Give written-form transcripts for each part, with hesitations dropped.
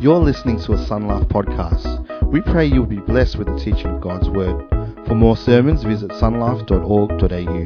You're listening to a Sun Life podcast. We pray you'll be blessed with the teaching of God's Word. For more sermons, visit sunlife.org.au.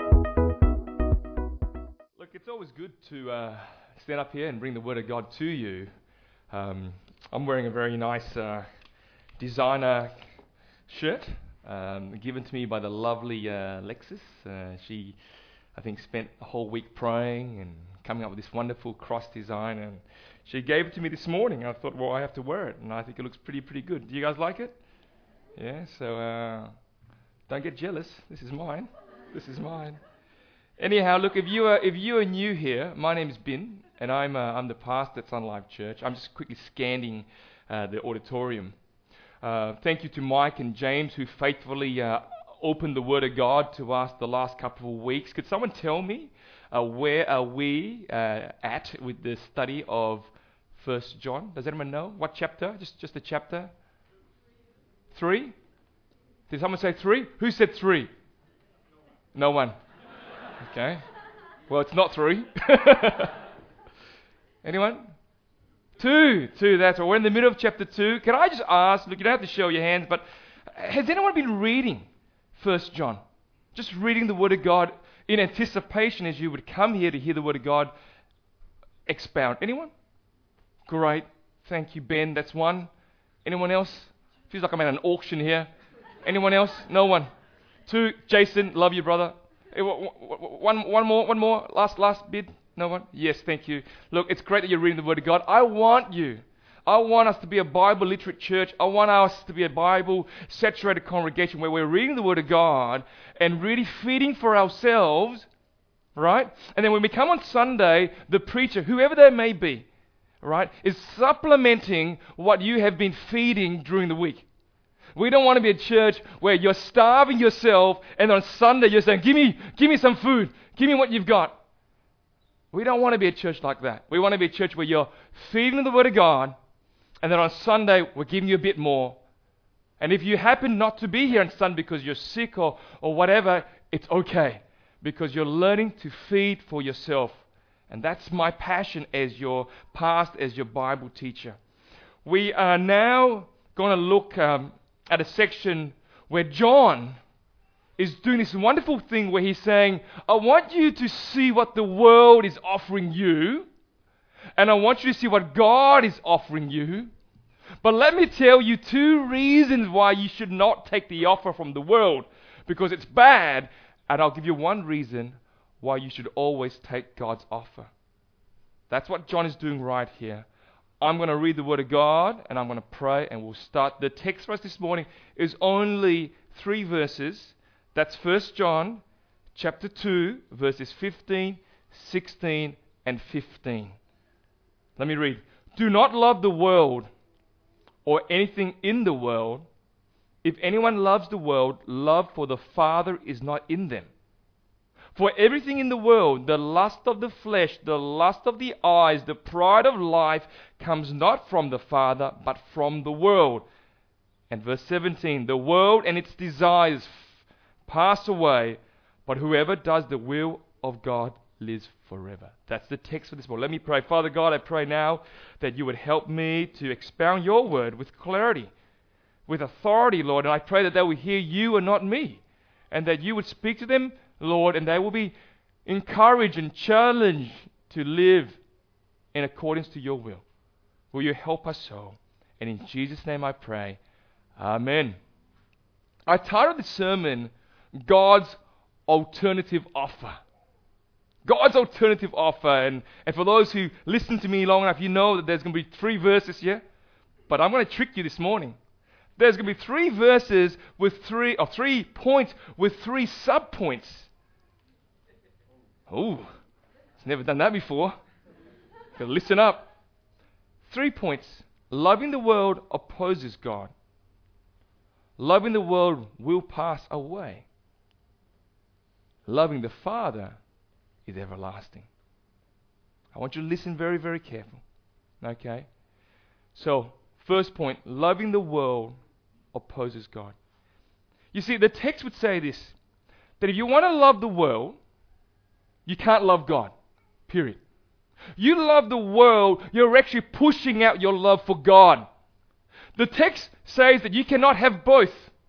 Look, it's always good to stand up here and bring the Word of God to you. I'm wearing a very nice designer shirt given to me by the lovely Lexis. She, I think, spent a whole week praying and coming up with this wonderful cross design, and she gave it to me this morning. I thought, well, I have to wear it, and I think it looks pretty good. Do you guys like it? Yeah, so don't get jealous. This is mine. Anyhow, look, if you are new here, my name is Bin, and I'm the pastor at Sun Life Church. I'm just quickly scanning the auditorium. Thank you to Mike and James, who faithfully opened the Word of God to us the last couple of weeks. Could someone tell me where are we at with the study of 1 John? Does anyone know? What chapter? Just a chapter? 3? Did someone say 3? Who said 3? No one. Okay. Well, it's not 3. Anyone? 2, that's right. We're in the middle of chapter 2. Can I just ask, look, you don't have to show your hands, but has anyone been reading 1 John? Just reading the Word of God in anticipation as you would come here to hear the Word of God expound. Anyone? Great. Thank you, Ben. That's one. Anyone else? Feels like I'm at an auction here. Anyone else? No one. 2. Jason, love you, brother. One more. Last bid. No one? Yes, thank you. Look, it's great that you're reading the Word of God. I want us to be a Bible literate church. I want us to be a Bible saturated congregation where we're reading the Word of God and really feeding for ourselves, right? And then when we come on Sunday, the preacher, whoever they may be, right, is supplementing what you have been feeding during the week. We don't want to be a church where you're starving yourself and on Sunday you're saying, give me some food. Give me what you've got. We don't want to be a church like that. We want to be a church where you're feeding the Word of God, and then on Sunday we're giving you a bit more. And if you happen not to be here on Sunday because you're sick or whatever, it's okay, because you're learning to feed for yourself. And that's my passion as your pastor, as your Bible teacher. We are now going to look at a section where John is doing this wonderful thing where he's saying, I want you to see what the world is offering you, and I want you to see what God is offering you. But let me tell you 2 reasons why you should not take the offer from the world, because it's bad, and I'll give you 1 reason why you should always take God's offer. That's what John is doing right here. I'm going to read the Word of God, and I'm going to pray, and we'll start. The text for us this morning is only 3 verses. That's 1 John chapter 2, verses 15, 16, and 15. Let me read. Do not love the world or anything in the world. If anyone loves the world, love for the Father is not in them. For everything in the world, the lust of the flesh, the lust of the eyes, the pride of life, comes not from the Father, but from the world. And verse 17, the world and its desires pass away, but whoever does the will of God lives forever. That's the text for this morning. Let me pray. Father God, I pray now that you would help me to expound your word with clarity, with authority, Lord. And I pray that they will hear you and not me, and that you would speak to them, Lord, and they will be encouraged and challenged to live in accordance to your will. Will you help us so? And in Jesus' name I pray. Amen. I titled the sermon, God's Alternative Offer. God's alternative offer. And for those who listen to me long enough, you know that there's going to be 3 verses here. But I'm going to trick you this morning. There's going to be 3 verses with 3 points with 3 subpoints. Oh, it's never done that before. So listen up. 3 points. Loving the world opposes God. Loving the world will pass away. Loving the Father is everlasting. I want you to listen very, very careful. Okay? So, first point, loving the world opposes God. You see, the text would say this, that if you want to love the world, you can't love God. Period. You love the world, you're actually pushing out your love for God. The text says that you cannot have both.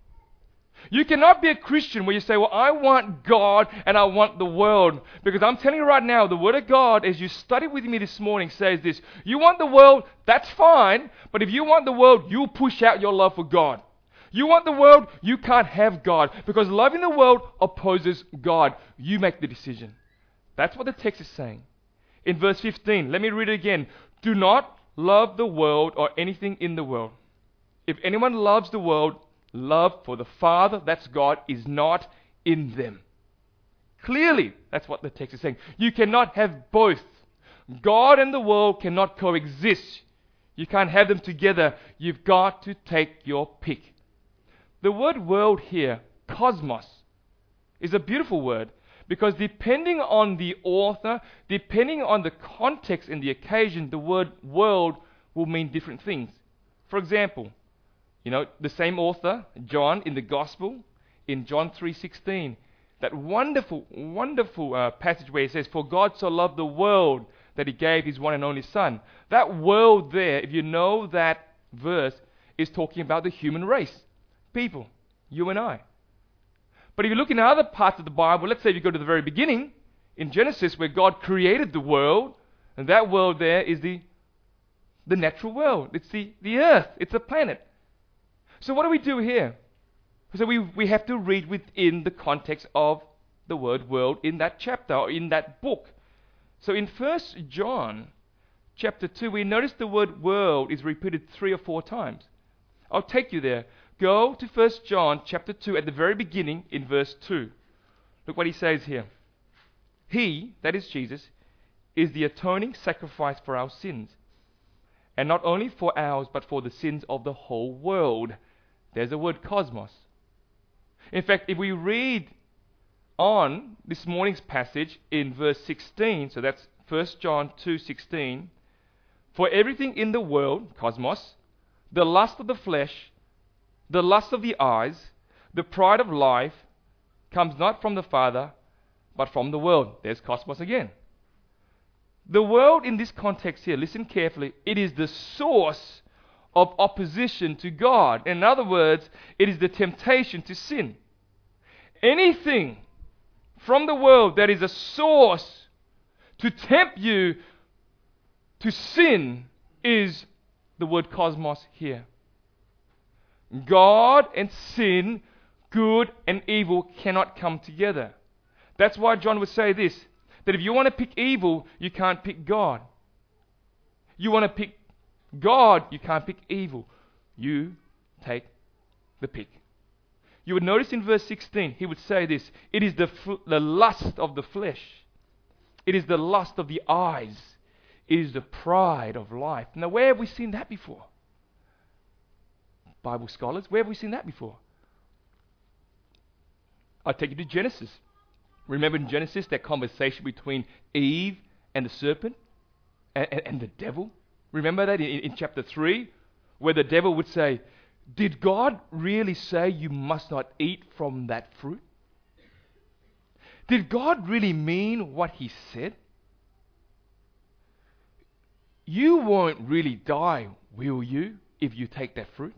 You cannot be a Christian where you say, well, I want God and I want the world. Because I'm telling you right now, the Word of God, as you study with me this morning, says this. You want the world, that's fine. But if you want the world, you push out your love for God. You want the world, you can't have God. Because loving the world opposes God. You make the decision. That's what the text is saying. In verse 15, let me read it again. Do not love the world or anything in the world. If anyone loves the world, love for the Father, that's God, is not in them. Clearly, that's what the text is saying. You cannot have both. God and the world cannot coexist. You can't have them together. You've got to take your pick. The word world here, cosmos, is a beautiful word because depending on the author, depending on the context and the occasion, the word world will mean different things. For example, the same author, John, in the Gospel, in John 3:16, that wonderful passage where he says, "For God so loved the world that he gave his one and only Son." That world there, if you know that verse, is talking about the human race, people, you and I. But if you look in other parts of the Bible, let's say if you go to the very beginning, in Genesis, where God created the world, and that world there is the natural world. It's the earth. It's a planet. So what do we do here? So we have to read within the context of the word world in that chapter or in that book. So in 1 John chapter 2, we notice the word world is repeated 3 or 4 times. I'll take you there. Go to 1 John chapter 2 at the very beginning in verse 2. Look what he says here. He, that is Jesus, is the atoning sacrifice for our sins. And not only for ours, but for the sins of the whole world. There's the word cosmos. In fact, if we read on this morning's passage in verse 16, so that's 1 John 2:16, for everything in the world, cosmos, the lust of the flesh, the lust of the eyes, the pride of life, comes not from the Father, but from the world. There's cosmos again. The world in this context here, listen carefully, it is the source of opposition to God. In other words, it is the temptation to sin. Anything from the world that is a source to tempt you to sin is the word cosmos here. God and sin, good and evil cannot come together. That's why John would say this, that if you want to pick evil, you can't pick God. You want to pick God, you can't pick evil. You take the pick. You would notice in verse 16, he would say this, it is the lust of the flesh. It is the lust of the eyes. It is the pride of life. Now, where have we seen that before? Bible scholars, where have we seen that before? I'll take you to Genesis. Remember in Genesis, that conversation between Eve and the serpent and the devil? Remember that in chapter 3, where the devil would say, did God really say you must not eat from that fruit? Did God really mean what he said? You won't really die, will you, if you take that fruit?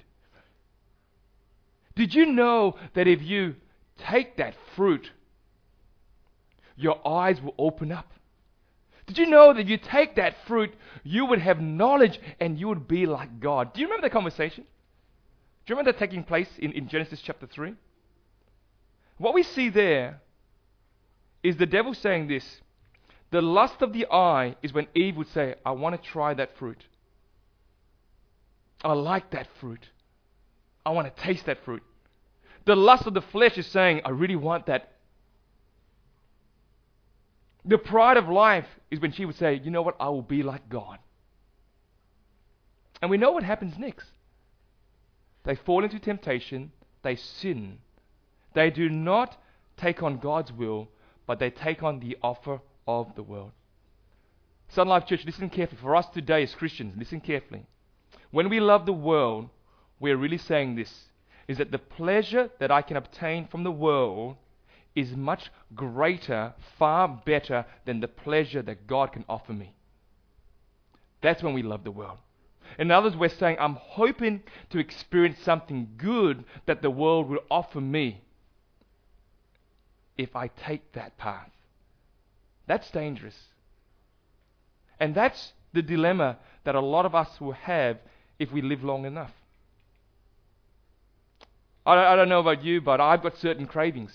Did you know that if you take that fruit, your eyes will open up? Did you know that if you take that fruit, you would have knowledge and you would be like God? Do you remember that conversation? Do you remember that taking place in Genesis chapter 3? What we see there is the devil saying this. The lust of the eye is when Eve would say, I want to try that fruit. I like that fruit. I want to taste that fruit. The lust of the flesh is saying, I really want that. The pride of life is when she would say, you know what, I will be like God. And we know what happens next. They fall into temptation, they sin. They do not take on God's will, but they take on the offer of the world. Sun Life Church, listen carefully. For us today as Christians, listen carefully. When we love the world, we're really saying this, is that the pleasure that I can obtain from the world is much greater, far better than the pleasure that God can offer me. That's when we love the world. In others, we're saying, I'm hoping to experience something good that the world will offer me if I take that path. That's dangerous. And that's the dilemma that a lot of us will have if we live long enough. I don't know about you, but I've got certain cravings.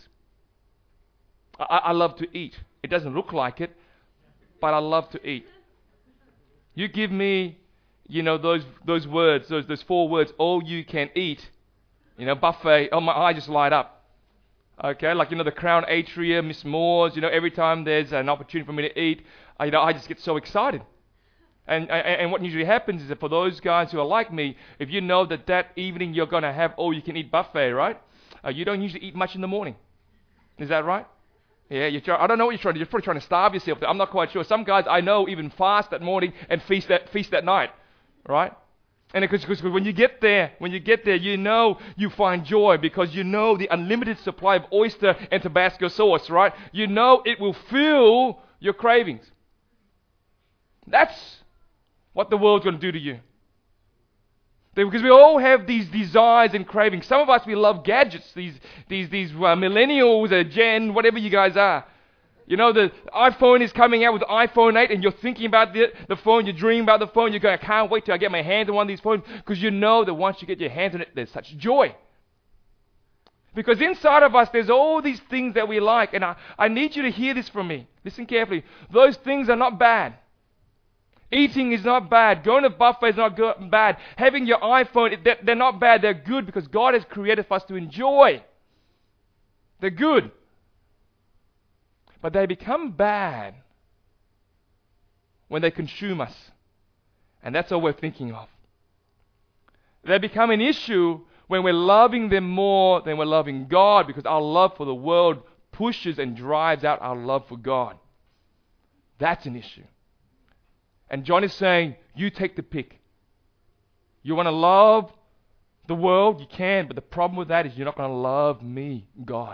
I love to eat. It doesn't look like it, but I love to eat. You give me, those words, those 4 words, all you can eat, buffet, oh, my eye just light up. Okay, like, the Crown Atria, Miss Moore's, every time there's an opportunity for me to eat, I just get so excited. And what usually happens is that for those guys who are like me, if you know that evening you're going to have all you can eat buffet, right? You don't usually eat much in the morning. Is that right? Yeah, I don't know what you're trying to do. You're probably trying to starve yourself. I'm not quite sure. Some guys I know even fast that morning and feast that night, right? And because when you get there, you find joy because the unlimited supply of oyster and Tabasco sauce, right? It will fill your cravings. That's what the world's going to do to you. Because we all have these desires and cravings. Some of us, we love gadgets. These millennials, Gen, whatever you guys are. The iPhone is coming out with the iPhone 8 and you're thinking about the phone, you're dreaming about the phone, you're going, I can't wait till I get my hands on one of these phones, because that once you get your hands on it, there's such joy. Because inside of us, there's all these things that we like. And I need you to hear this from me. Listen carefully. Those things are not bad. Eating is not bad. Going to buffet is not bad. Having your iPhone, they're not bad. They're good because God has created for us to enjoy. They're good. But they become bad when they consume us. And that's all we're thinking of. They become an issue when we're loving them more than we're loving God, because our love for the world pushes and drives out our love for God. That's an issue. And John is saying, you take the pick. You want to love the world? You can, but the problem with that is you're not going to love me, God.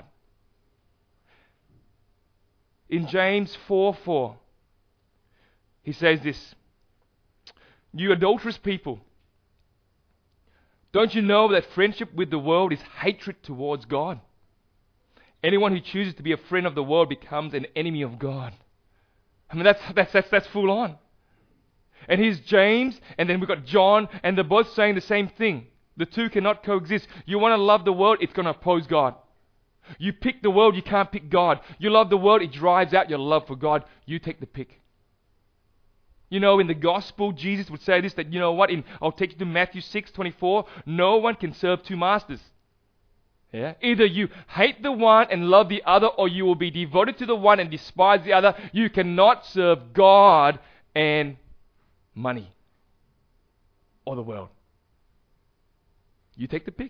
In James 4:4, he says this, you adulterous people, don't you know that friendship with the world is hatred towards God? Anyone who chooses to be a friend of the world becomes an enemy of God. I mean, that's full on. And here's James, and then we've got John, and they're both saying the same thing. The two cannot coexist. You want to love the world, it's going to oppose God. You pick the world, you can't pick God. You love the world, it drives out your love for God. You take the pick. In the gospel, Jesus would say this, that I'll take you to Matthew 6:24. No one can serve 2 masters. Yeah? Either you hate the one and love the other, or you will be devoted to the one and despise the other. You cannot serve God and money or the world. You take the pick.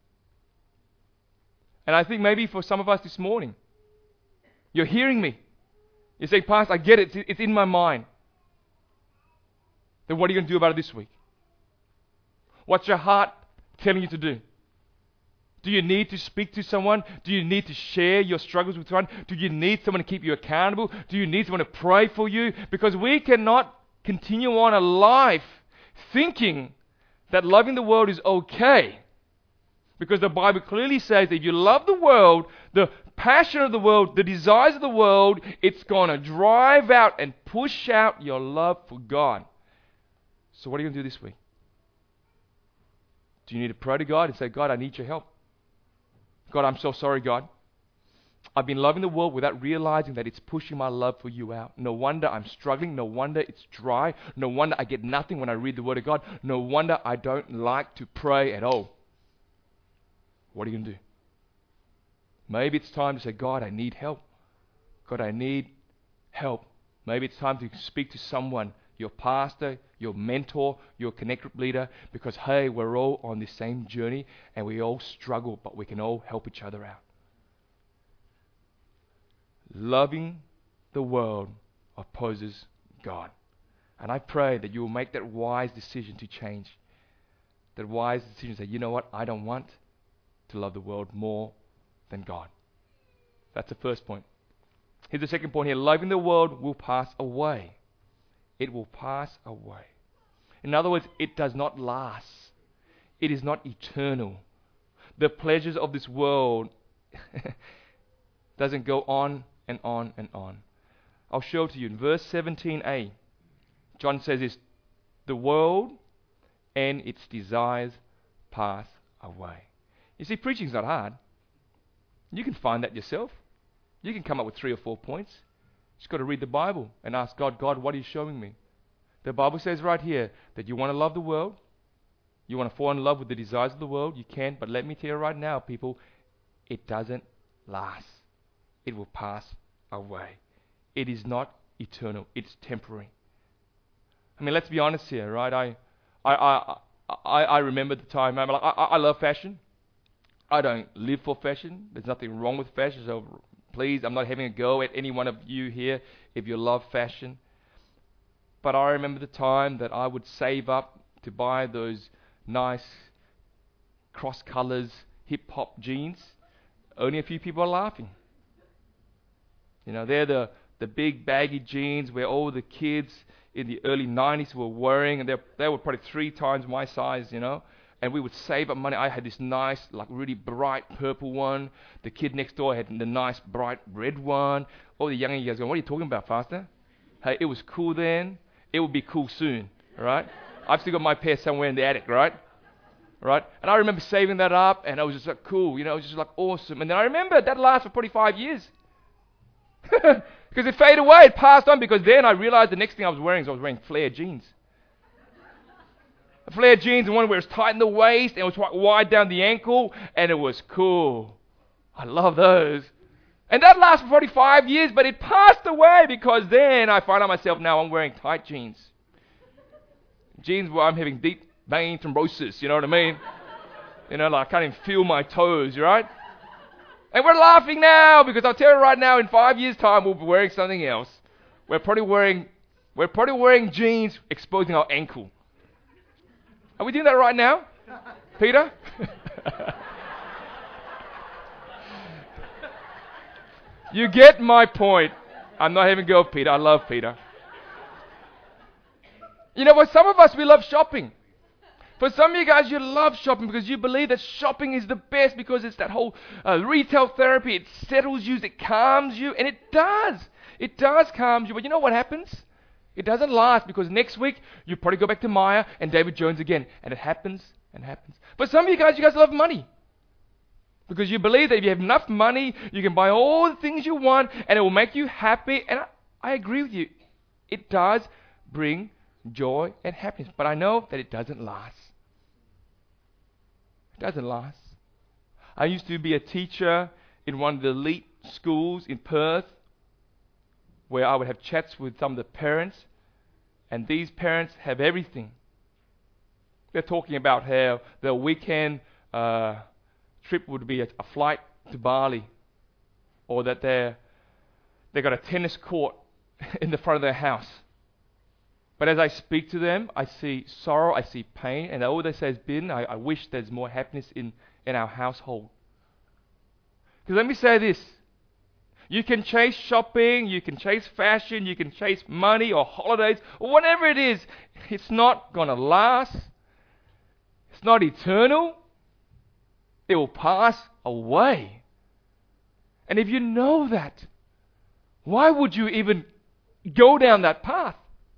And I think maybe for some of us this morning, you're hearing me. You say, Pastor, I get it. It's in my mind. Then what are you going to do about it this week? What's your heart telling you to do? Do you need to speak to someone? Do you need to share your struggles with someone? Do you need someone to keep you accountable? Do you need someone to pray for you? Because we cannot continue on a life thinking that loving the world is okay. Because the Bible clearly says that if you love the world, the passion of the world, the desires of the world, it's going to drive out and push out your love for God. So what are you going to do this week? Do you need to pray to God and say, God, I need your help? God, I'm so sorry, God. I've been loving the world without realizing that it's pushing my love for you out. No wonder I'm struggling. No wonder it's dry. No wonder I get nothing when I read the Word of God. No wonder I don't like to pray at all. What are you going to do? Maybe it's time to say, God, I need help. God, I need help. Maybe it's time to speak to someone, your pastor, your mentor, your connect group leader, because, hey, we're all on the same journey and we all struggle, but we can all help each other out. Loving the world opposes God. And I pray that you will make that wise decision to change. That wise decision to say, you know what, I don't want to love the world more than God. That's the first point. Here's the second point here. Loving the world will pass away. It will pass away. In other words, it does not last. It is not eternal. The pleasures of this world doesn't go on and on and on. I'll show it to you. In verse 17a, John says this, the world and its desires pass away. You see, preaching's not hard. You can find that yourself. You can come up with 3 or 4 points. You just got to read the Bible and ask God, God, what are you showing me? The Bible says right here that you want to love the world. You want to fall in love with the desires of the world. You can, but let me tell you right now, people, it doesn't last. It will pass away. It is not eternal. It's temporary. I mean, let's be honest here, right? I remember the time. I love fashion. I don't live for fashion. There's nothing wrong with fashion. So please, I'm not having a go at any one of you here if you love fashion. But I remember the time that I would save up to buy those nice cross colors hip hop jeans. Only a few people are laughing. You know, they're the big baggy jeans where all the kids in the early 90s were wearing, and they were probably 3 times my size, you know. And we would save up money. I had this nice, like really bright purple one. The kid next door had the nice bright red one. All the younger guys going, what are you talking about, Pastor? Hey, it was cool then. It will be cool soon, right? I've still got my pair somewhere in the attic, right? Right? And I remember saving that up, and it was just like cool, you know, it was just like awesome. And then I remember that lasted for probably 5 years. Because it faded away, it passed on, because then I realized the next thing I was wearing flare jeans. Flare jeans, and one where it was tight in the waist, and it was quite wide down the ankle, and it was cool. I love those. And that lasted for 45 years, but it passed away, because then I find out myself now I'm wearing tight jeans. Jeans where I'm having deep vein thrombosis, you know what I mean? You know, like I can't even feel my toes, right? And we're laughing now, because I'll tell you right now, in 5 years' time, we'll be wearing something else. We're probably wearing jeans exposing our ankle. Are we doing that right now, Peter? You get my point. I'm not having a go, Peter. I love Peter. You know what? Some of us, we love shopping. For some of you guys, you love shopping because you believe that shopping is the best, because it's that whole retail therapy. It settles you, it calms you, and it does. It does calm you. But you know what happens? It doesn't last, because next week, you probably go back to Maya and David Jones again. And it happens and happens. But some of you guys love money. Because you believe that if you have enough money, you can buy all the things you want, and it will make you happy. And I agree with you. It does bring joy and happiness. But I know that it doesn't last. It doesn't last. I used to be a teacher in one of the elite schools in Perth, where I would have chats with some of the parents, and these parents have everything. They're talking about how their weekend trip would be a flight to Bali, or that they got a tennis court in the front of their house. But as I speak to them, I see sorrow, I see pain, and all they say is, Ben, I wish there's more happiness in our household. Because let me say this. You can chase shopping, you can chase fashion, you can chase money or holidays, or whatever it is. It's not going to last. It's not eternal. It will pass away. And if you know that, why would you even go down that path?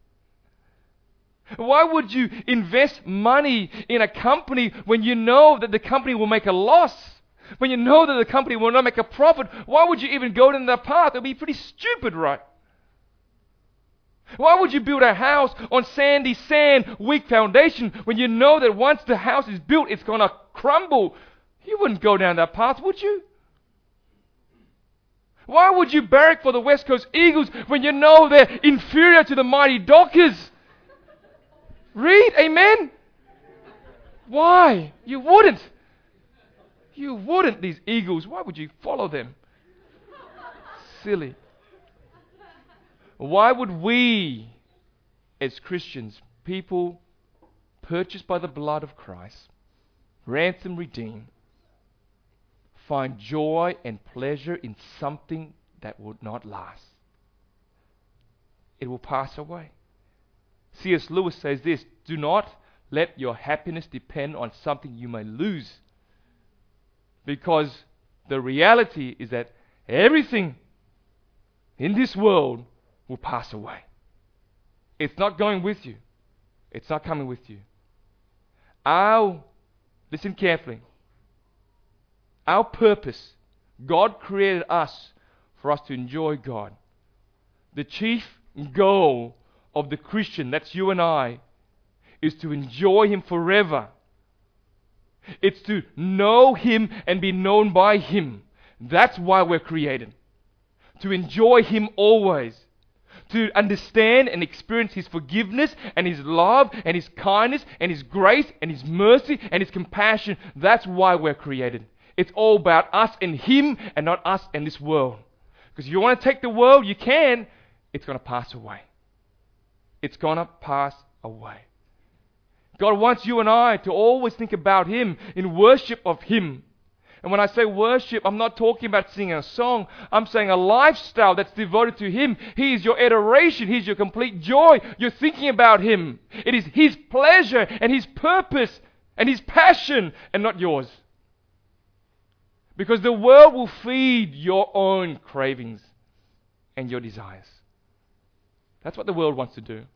Why would you invest money in a company when you know that the company will make a loss? When you know that the company will not make a profit, why would you even go down that path? It would be pretty stupid, right? Why would you build a house on sandy sand, weak foundation, when you know that once the house is built, it's going to crumble? You wouldn't go down that path, would you? Why would you barrack for the West Coast Eagles when you know they're inferior to the mighty Dockers? Read, amen? Why? You wouldn't. You wouldn't, these Eagles. Why would you follow them? Silly. Why would we, as Christians, people purchased by the blood of Christ, ransom redeemed, find joy and pleasure in something that would not last? It will pass away. C.S. Lewis says this, Do not let your happiness depend on something you may lose. Because the reality is that everything in this world will pass away. It's not going with you. It's not coming with you. Listen carefully. Our purpose, God created us for us to enjoy God. The chief goal of the Christian, that's you and I, is to enjoy Him forever. It's to know Him and be known by Him. That's why we're created. To enjoy Him always. To understand and experience His forgiveness and His love and His kindness and His grace and His mercy and His compassion. That's why we're created. It's all about us and Him and not us and this world. Because if you want to take the world, you can. It's going to pass away. It's going to pass away. God wants you and I to always think about Him in worship of Him. And when I say worship, I'm not talking about singing a song. I'm saying a lifestyle that's devoted to Him. He is your adoration. He's your complete joy. You're thinking about Him. It is His pleasure and His purpose and His passion and not yours. Because the world will feed your own cravings and your desires. That's what the world wants to do.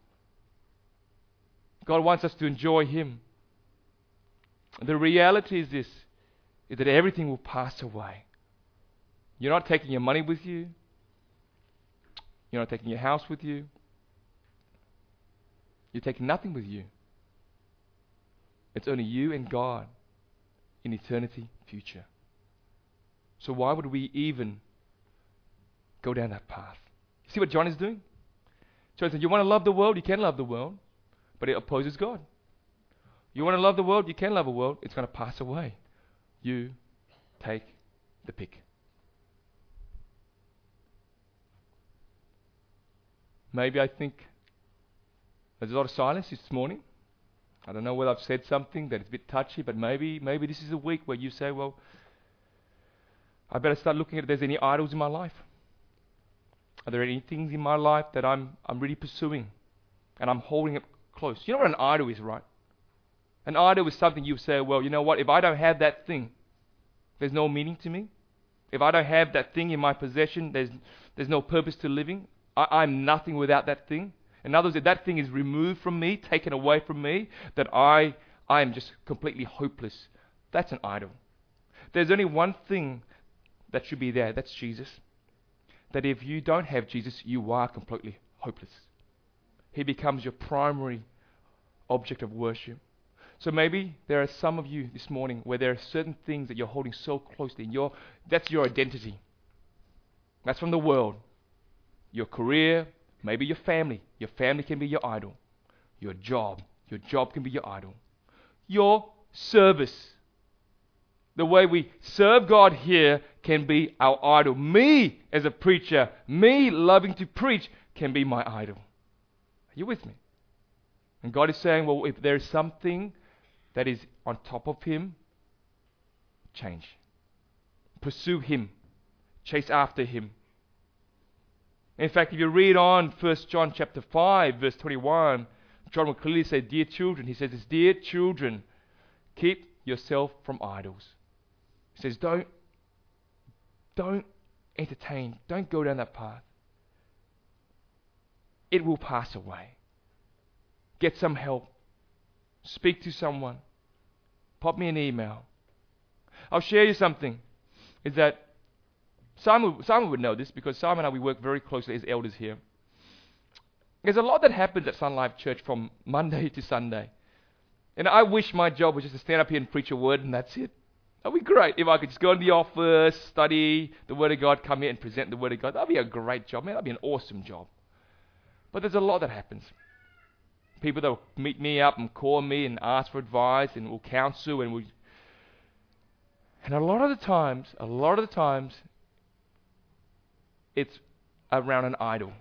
God wants us to enjoy Him. The reality is this, is that everything will pass away. You're not taking your money with you. You're not taking your house with you. You're taking nothing with you. It's only you and God in eternity future. So why would we even go down that path? See what John is doing? John said, you want to love the world? You can love the world. But it opposes God. You want to love the world? You can love the world. It's going to pass away. You take the pick. Maybe I think there's a lot of silence this morning. I don't know whether I've said something that is a bit touchy, but maybe this is a week where you say, well, I better start looking at if there's any idols in my life. Are there any things in my life that I'm really pursuing and I'm holding it close? You know what an idol is, right? An idol is something you say, well, you know what, if I don't have that thing, there's no meaning to me. If I don't have that thing in my possession, there's no purpose to living. I'm nothing without that thing. In other words, if that thing is removed from me, taken away from me, that I am just completely hopeless. That's an idol. There's only one thing that should be there, that's Jesus. That if you don't have Jesus, you are completely hopeless. He becomes your primary object of worship. So maybe there are some of you this morning where there are certain things that you're holding so closely. That's your identity. That's from the world. Your career, maybe your family. Your family can be your idol. Your job can be your idol. Your service. The way we serve God here can be our idol. Me as a preacher, me loving to preach can be my idol. Are you with me? And God is saying, well, if there is something that is on top of Him, change. Pursue Him. Chase after Him. In fact, if you read on 1 John chapter 5, verse 21, John will clearly say, dear children, he says this, dear children, keep yourself from idols. He says, don't entertain, don't go down that path. It will pass away. Get some help. Speak to someone. Pop me an email. I'll share you something. Is that Simon would know this because Simon and I, we work very closely as elders here. There's a lot that happens at Sun Life Church from Monday to Sunday. And I wish my job was just to stand up here and preach a word and that's it. That'd be great if I could just go into the office, study the Word of God, come here and present the Word of God. That'd be a great job, man. That'd be an awesome job. But there's a lot that happens. People that will meet me up and call me and ask for advice and will counsel and a lot of the times, it's around an idol.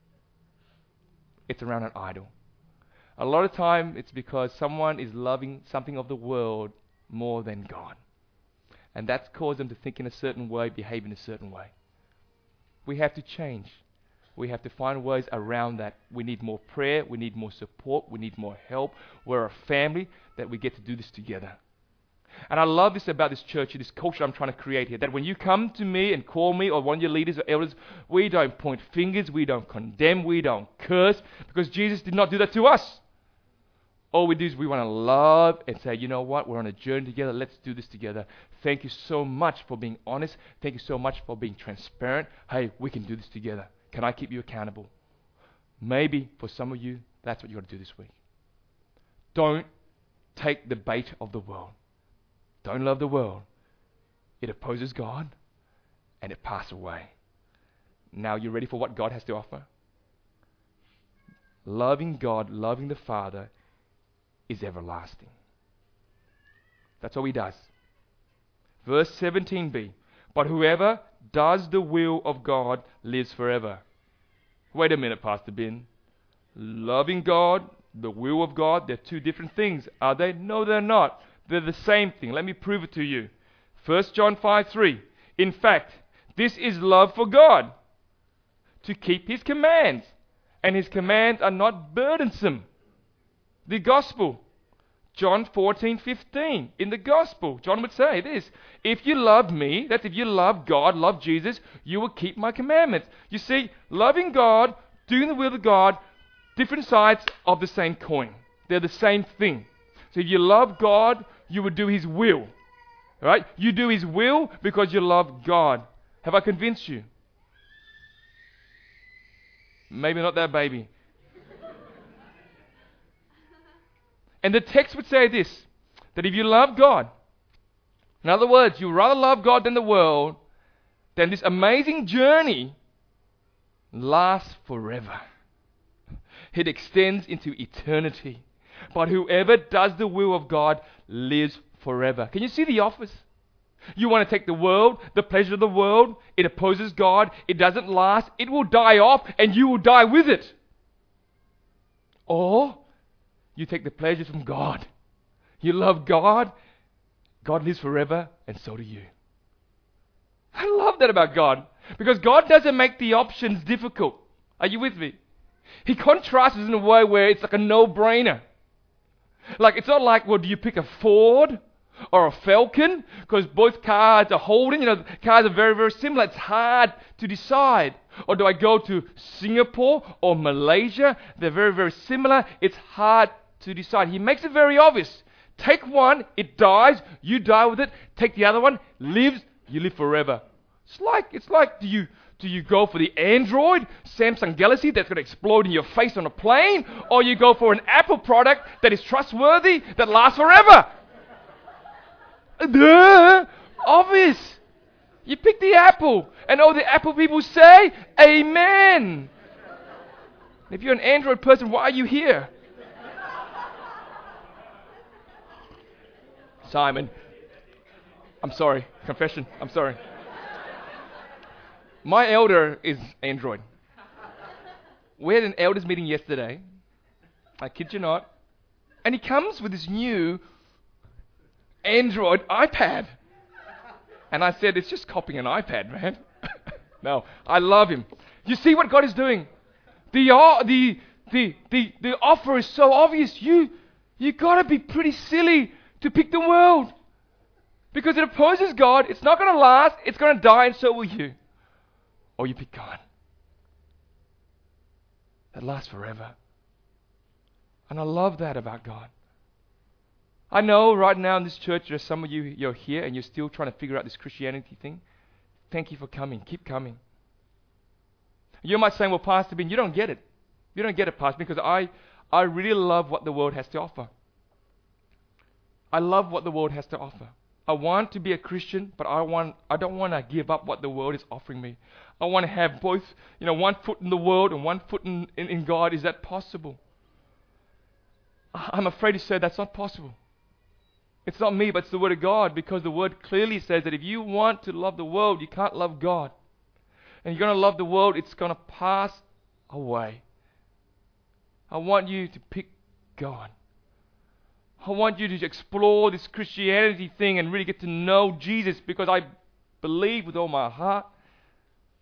It's around an idol. A lot of time it's because someone is loving something of the world more than God. And that's caused them to think in a certain way, behave in a certain way. We have to change. We have to find ways around that. We need more prayer. We need more support. We need more help. We're a family that we get to do this together. And I love this about this church, this culture I'm trying to create here, that when you come to me and call me or one of your leaders or elders, we don't point fingers, we don't condemn, we don't curse, because Jesus did not do that to us. All we do is we want to love and say, you know what, we're on a journey together, let's do this together. Thank you so much for being honest. Thank you so much for being transparent. Hey, we can do this together. Can I keep you accountable? Maybe for some of you, that's what you got to do this week. Don't take the bait of the world. Don't love the world. It opposes God and it passes away. Now you're ready for what God has to offer? Loving God, loving the Father is everlasting. That's all He does. Verse 17b. But whoever does the will of God lives forever. Wait a minute, Pastor Ben. Loving God, the will of God, they're two different things. Are they? No, they're not. They're the same thing. Let me prove it to you. 1 John 5:3. In fact, this is love for God, to keep His commands. And His commands are not burdensome. The gospel. John 14:15. In the gospel, John would say this: if you love me, that's if you love God, love Jesus, you will keep my commandments. You see, loving God, doing the will of God, different sides of the same coin. They're the same thing. So if you love God, you would do His will. Right? You do His will because you love God. Have I convinced you? Maybe not that baby. And the text would say this, that if you love God, in other words, you rather love God than the world, then this amazing journey lasts forever. It extends into eternity. But whoever does the will of God lives forever. Can you see the office? You want to take the world, the pleasure of the world, it opposes God, it doesn't last, it will die off, and you will die with it. Or you take the pleasures from God. You love God, God lives forever, and so do you. I love that about God, because God doesn't make the options difficult. Are you with me? He contrasts it in a way where it's like a no-brainer. Like, it's not like, well, do you pick a Ford or a Falcon? Because both cars are holding, cars are very, very similar. It's hard to decide. Or do I go to Singapore or Malaysia? They're very, very similar. It's hard to decide. He makes it very obvious. Take one, it dies, you die with it. Take the other one, lives, you live forever. It's like, do you go for the Android, Samsung Galaxy that's going to explode in your face on a plane? Or you go for an Apple product that is trustworthy, that lasts forever? Duh! Obvious. You pick the Apple. And all the Apple people say, Amen. If you're an Android person, why are you here? Simon. I'm sorry. Confession. I'm sorry. My elder is Android. We had an elders meeting yesterday. I kid you not. And he comes with this new Android iPad. And I said, it's just copying an iPad, man. No, I love him. You see what God is doing? The offer is so obvious. You got to be pretty silly to pick the world. Because it opposes God. It's not going to last. It's going to die, and so will you. Or you pick God. That lasts forever. And I love that about God. I know right now in this church, there's some of you, you're here and you're still trying to figure out this Christianity thing. Thank you for coming. Keep coming. You might say, well, Pastor Ben, you don't get it. You don't get it, Pastor Ben, because I really love what the world has to offer. I love what the world has to offer. I want to be a Christian, but I don't want to give up what the world is offering me. I want to have both, one foot in the world and one foot in God. Is that possible? I'm afraid to say that's not possible. It's not me, but it's the Word of God, because the Word clearly says that if you want to love the world, you can't love God. And you're going to love the world, it's going to pass away. I want you to pick God. I want you to explore this Christianity thing and really get to know Jesus, because I believe with all my heart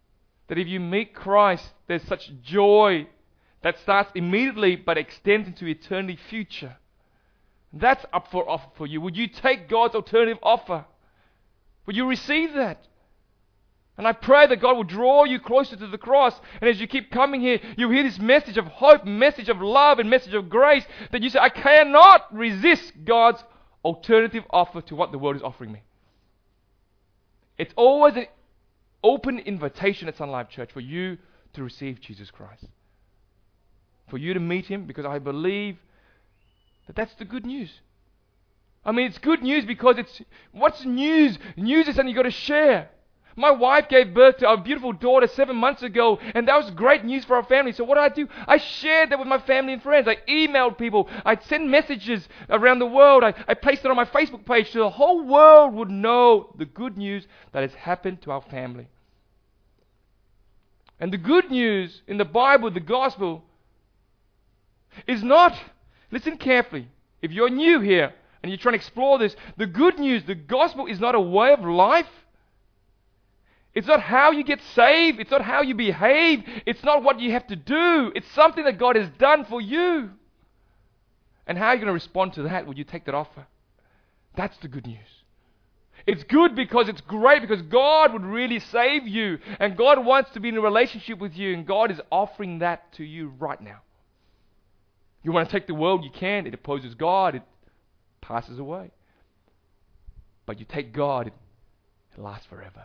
that if you meet Christ, there's such joy that starts immediately but extends into eternity future. That's up for offer for you. Would you take God's alternative offer? Would you receive that? And I pray that God will draw you closer to the cross. And as you keep coming here, you hear this message of hope, message of love, and message of grace, that you say, I cannot resist God's alternative offer to what the world is offering me. It's always an open invitation at Sun Life Church for you to receive Jesus Christ. For you to meet Him, because I believe that that's the good news. I mean, it's good news because what's news? News is something you've got to share. My wife gave birth to our beautiful daughter 7 months ago, and that was great news for our family. So what did? I shared that with my family and friends. I emailed people. I sent messages around the world. I placed it on my Facebook page so the whole world would know the good news that has happened to our family. And the good news in the Bible, the gospel, is not, listen carefully, if you're new here and you're trying to explore this, the good news, the gospel is not a way of life. It's not how you get saved. It's not how you behave. It's not what you have to do. It's something that God has done for you. And how are you going to respond to that? Will you take that offer? That's the good news. It's good because it's great, because God would really save you. And God wants to be in a relationship with you. And God is offering that to you right now. You want to take the world, you can. It opposes God. It passes away. But you take God, it lasts forever.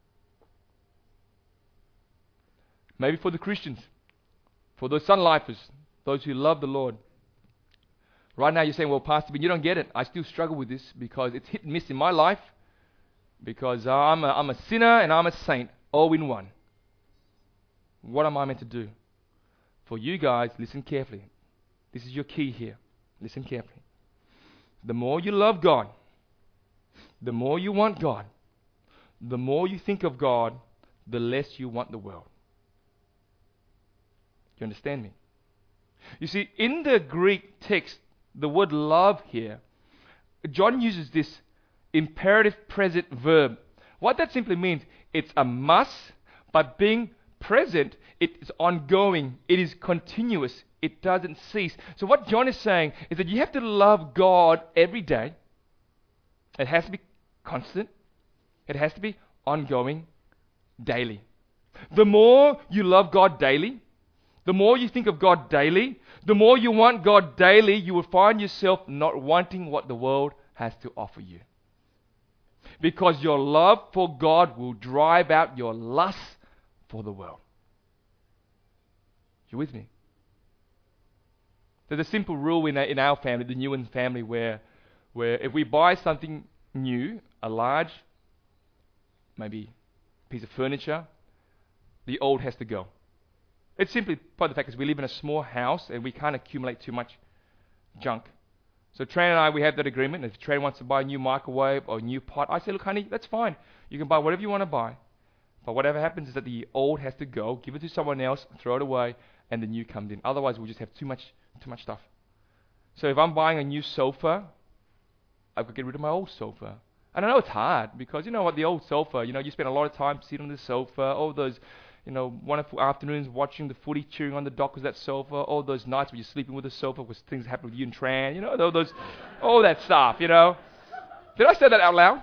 Maybe for the Christians, for those Sun Lifers, those who love the Lord. Right now you're saying, well, Pastor, but you don't get it. I still struggle with this because it's hit and miss in my life, because I'm a sinner and I'm a saint, all in one. What am I meant to do? For you guys, listen carefully. This is your key here. Listen carefully. The more you love God, the more you want God, the more you think of God, the less you want the world. You understand me? You see, in the Greek text, the word love here, John uses this imperative present verb. What that simply means, it's a must, but being present, it is ongoing, it is continuous, it doesn't cease. So what John is saying is that you have to love God every day. It has to be constant. It has to be ongoing, daily. The more you love God daily, the more you think of God daily, the more you want God daily, you will find yourself not wanting what the world has to offer you. Because your love for God will drive out your lust for the world. You with me? There's a simple rule in our family, the Newen family, where if we buy something new, a large, maybe piece of furniture, the old has to go. It's simply by the fact that we live in a small house and we can't accumulate too much junk. So Tran and I, we have that agreement. If Tran wants to buy a new microwave or a new pot, I say, look, honey, that's fine. You can buy whatever you want to buy. But whatever happens is that the old has to go, give it to someone else, throw it away, and the new comes in. Otherwise, we'll just have too much stuff. So if I'm buying a new sofa, I've got to get rid of my old sofa. And I know it's hard because, you know what, the old sofa, you spend a lot of time sitting on the sofa, all those wonderful afternoons watching the footy, cheering on the dock with that sofa, all those nights when you're sleeping with the sofa, because things happen with you and Tran, all that stuff, Did I say that out loud?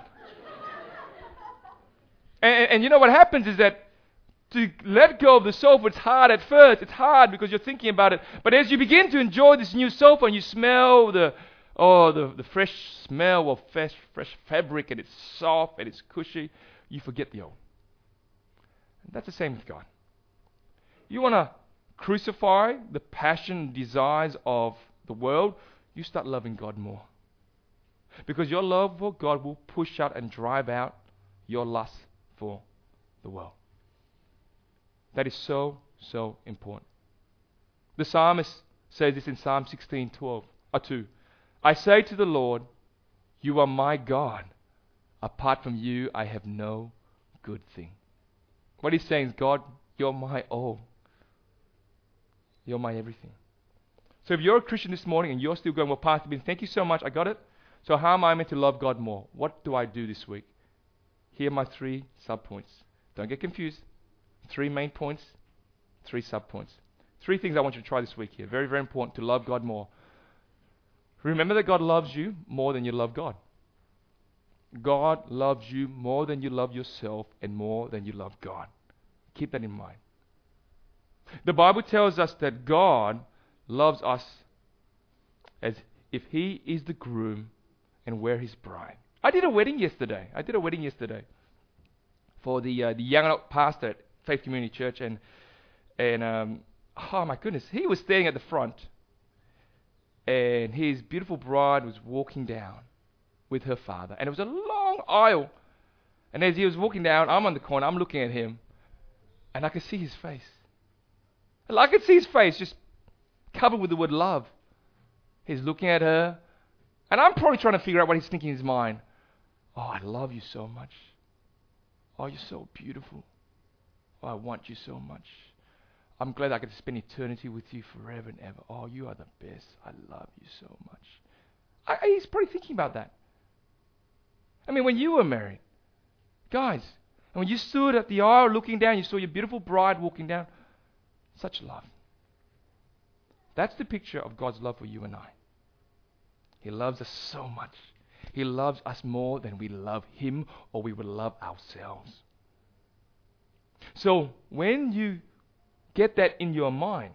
And you know what happens is that to let go of the sofa, it's hard at first. It's hard because you're thinking about it. But as you begin to enjoy this new sofa and you smell the fresh smell of fresh fabric, and it's soft and it's cushy, you forget the old. That's the same with God. You want to crucify the passion and desires of the world, you start loving God more. Because your love for God will push out and drive out your lust for the world. That is so, so important. The psalmist says this in Psalm 16:2. I say to the Lord, you are my God. Apart from you, I have no good thing. What he's saying is, God, you're my all. You're my everything. So if you're a Christian this morning and you're still going, well, Pastor Ben, thank you so much, I got it. So how am I meant to love God more? What do I do this week? Here are my 3 sub-points. Don't get confused. 3 main points, 3 sub-points. 3 things I want you to try this week here. Very, very important to love God more. Remember that God loves you more than you love God. God loves you more than you love yourself and more than you love God. Keep that in mind. The Bible tells us that God loves us as if He is the groom and we're His bride. I did a wedding yesterday for the young adult pastor at Faith Community Church, and oh my goodness, he was standing at the front, and his beautiful bride was walking down with her father, and it was a long aisle. And as he was walking down, I'm on the corner, I'm looking at him, and I could see his face. I could see his face just covered with the word love. He's looking at her, and I'm probably trying to figure out what he's thinking in his mind. Oh, I love you so much. Oh, you're so beautiful. Oh, I want you so much. I'm glad I get to spend eternity with you forever and ever. Oh, you are the best. I love you so much. He's probably thinking about that. I mean, when you were married, guys, and when you stood at the aisle looking down, you saw your beautiful bride walking down, such love. That's the picture of God's love for you and I. He loves us so much. He loves us more than we love Him or we would love ourselves. So when you get that in your mind,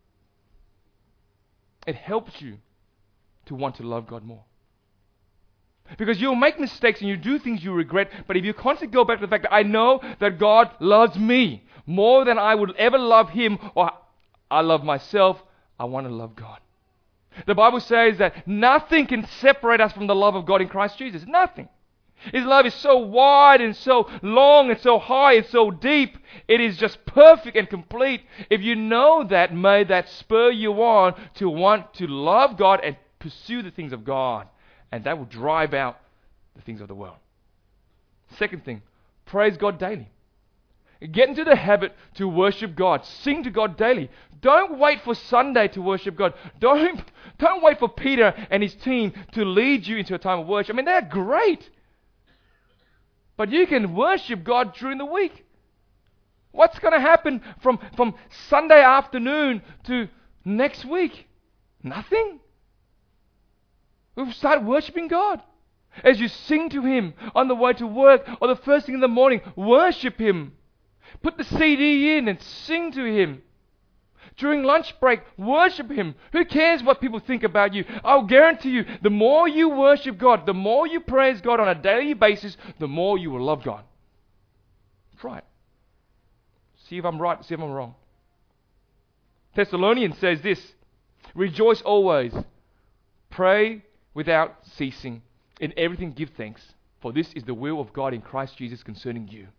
it helps you to want to love God more. Because you'll make mistakes and you do things you regret, but if you constantly go back to the fact that I know that God loves me more than I would ever love Him or I love myself, I want to love God. The Bible says that nothing can separate us from the love of God in Christ Jesus. Nothing. His love is so wide and so long and so high and so deep. It is just perfect and complete. If you know that, may that spur you on to want to love God and pursue the things of God. And that will drive out the things of the world. Second thing, praise God daily. Get into the habit to worship God. Sing to God daily. Don't wait for Sunday to worship God. Don't wait for Peter and his team to lead you into a time of worship. I mean, they're great. But you can worship God during the week. What's going to happen from Sunday afternoon to next week? Nothing. We'll start worshiping God. As you sing to Him on the way to work or the first thing in the morning, worship Him. Put the CD in and sing to Him. During lunch break, worship Him. Who cares what people think about you? I'll guarantee you, the more you worship God, the more you praise God on a daily basis, the more you will love God. Try it. See if I'm right, see if I'm wrong. Thessalonians says this, rejoice always, pray without ceasing, in everything give thanks, for this is the will of God in Christ Jesus concerning you.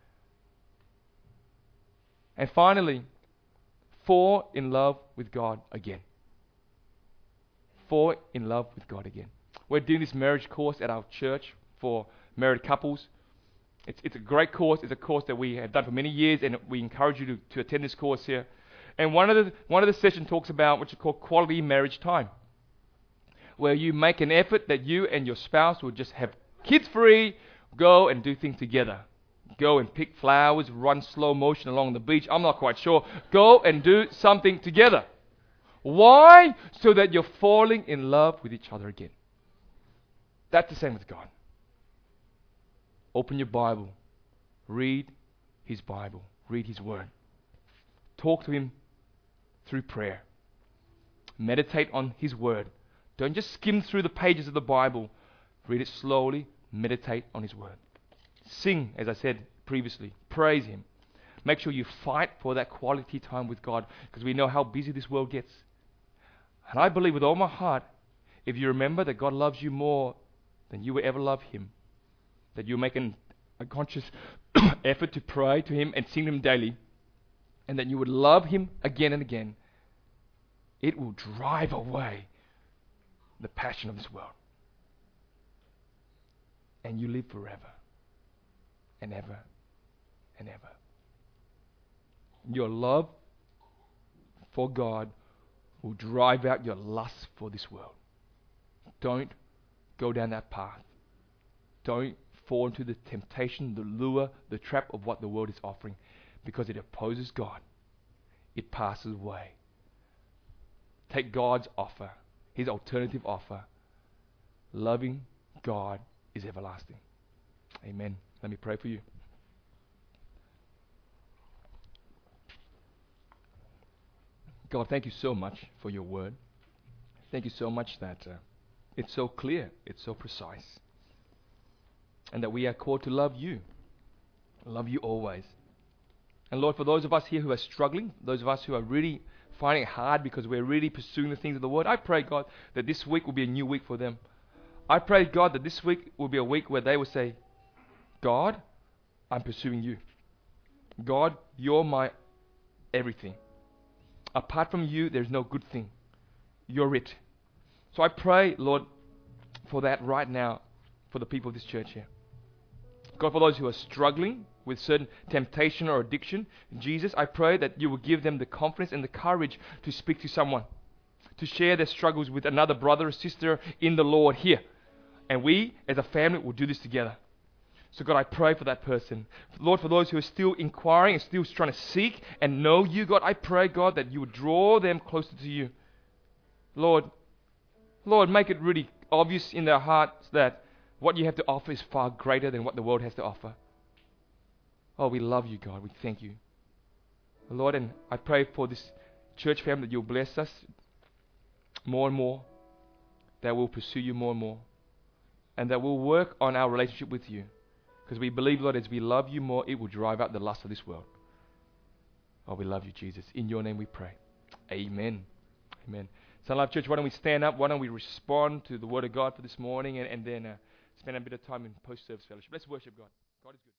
And finally, fall in love with God again. Fall in love with God again. We're doing this marriage course at our church for married couples. It's a great course. It's a course that we have done for many years, and we encourage you to attend this course here. And one of the sessions talks about what you call quality marriage time, where you make an effort that you and your spouse will just have kids free, go and do things together. Go and pick flowers, run slow motion along the beach. I'm not quite sure. Go and do something together. Why? So that you're falling in love with each other again. That's the same with God. Open your Bible. Read His Bible. Read His Word. Talk to Him through prayer. Meditate on His Word. Don't just skim through the pages of the Bible. Read it slowly. Meditate on His Word. Sing, as I said previously. Praise Him. Make sure you fight for that quality time with God, because we know how busy this world gets. And I believe with all my heart, if you remember that God loves you more than you will ever love Him, that you're making a conscious effort to pray to Him and sing to Him daily, and that you would love Him again and again, it will drive away the passion of this world. And you live forever and ever and ever. Your love for God will drive out your lust for this world. Don't go down that path. Don't fall into the temptation, the lure, the trap of what the world is offering. because it opposes God, it passes away. Take God's offer, His alternative offer. Loving God is everlasting. Amen. Let me pray for you. God, thank you so much for your word. Thank you so much that it's so clear, it's so precise, and that we are called to love you always. And Lord, for those of us here who are struggling, those of us who are really finding it hard because we're really pursuing the things of the Word, I pray, God, that this week will be a new week for them. I pray, God, that this week will be a week where they will say, God, I'm pursuing you. God, you're my everything. Apart from you, there's no good thing. You're it. So I pray, Lord, for that right now, for the people of this church here. God, for those who are struggling with certain temptation or addiction, Jesus, I pray that you will give them the confidence and the courage to speak to someone, to share their struggles with another brother or sister in the Lord here. And we, as a family, will do this together. So God, I pray for that person. Lord, for those who are still inquiring and still trying to seek and know you, God, I pray, God, that you would draw them closer to you. Lord, make it really obvious in their hearts that what you have to offer is far greater than what the world has to offer. Oh, we love you, God. We thank you. Lord, and I pray for this church family that you'll bless us more and more, that we'll pursue you more and more, and that we'll work on our relationship with you. Because we believe, Lord, as we love you more, it will drive out the lust of this world. Oh, we love you, Jesus. In your name we pray. Amen. Amen. Sun Life Church, why don't we stand up? Why don't we respond to the Word of God for this morning and then spend a bit of time in post-service fellowship. Let's worship God. God is good.